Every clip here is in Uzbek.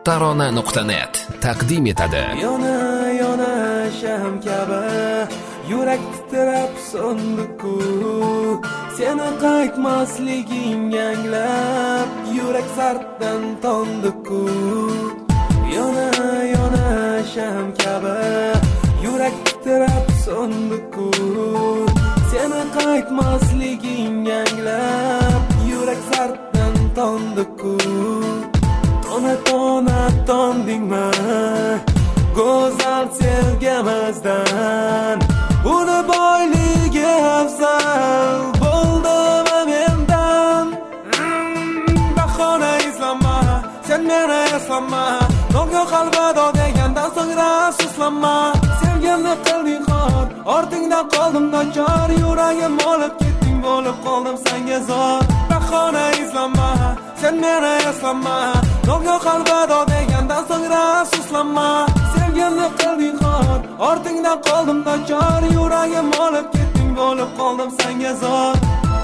Tarona.net taqdim etadi. Yona yona sham kabi yurak titrab so'ndi-ku, seni qaytmasliging anglab yurak zardan tondi-ku. Yona yona sham kabi yurak titrab so'ndi-ku, seni qaytmasliging anglab yurak zardan tondi-ku. Tona tondingmi go'zal sevgimizdan, uni boyligi afzal bo'ldimi mendan. Bahona izlama, sen meni eslama, nogoh qalbado degandan so'ngra afsuslanma. Sevgimni qilding xor, ortingdan qoldim nochor, yuragim olib ketding, bo'lib qoldim senga zor. Bahona izlama, sen meni eslama, nogoh qalbado degandan so'ngra afsuslanma. Sevgimni qilding xor, ortingdan qoldim nochor, yuragim olib ketding, bo'lib qoldim senga zor.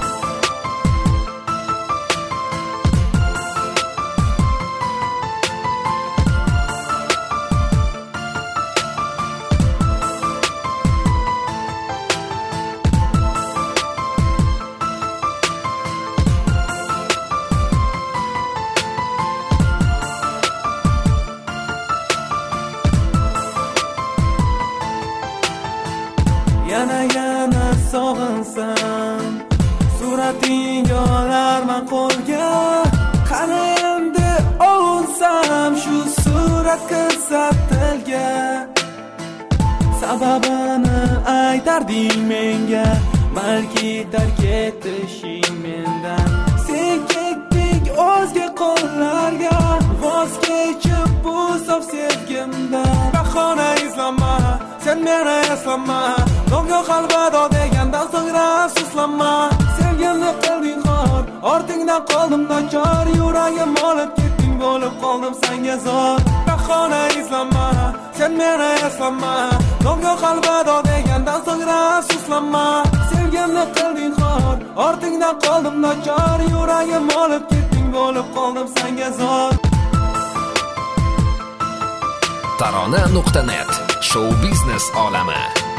Yana sog'insam, surating olarman qo'lga. Qani endi ovunsam, shu surat ko'rsatilga. Sababini aytarding menga, balki tark etishing mendan. Sen ketding o'zga qo'llarga, voz kechib bu sof sevgimdan. Bahona izlama, sen meni eslama, nogoh qalbado degandan so'ngra afsuslanma. Sevgimni qilding xor, ortingdan qoldim nochor, yuragim olib ketding, bo'lib qoldim senga zor. Bahona izlama, sen meni eslama, nogoh qalbado degandan so'ngra afsuslanma. Sevgimni qilding xor, ortingdan qoldim nochor, yuragim olib ketding, bo'lib qoldim senga zor. Tarona.net show biznes olami.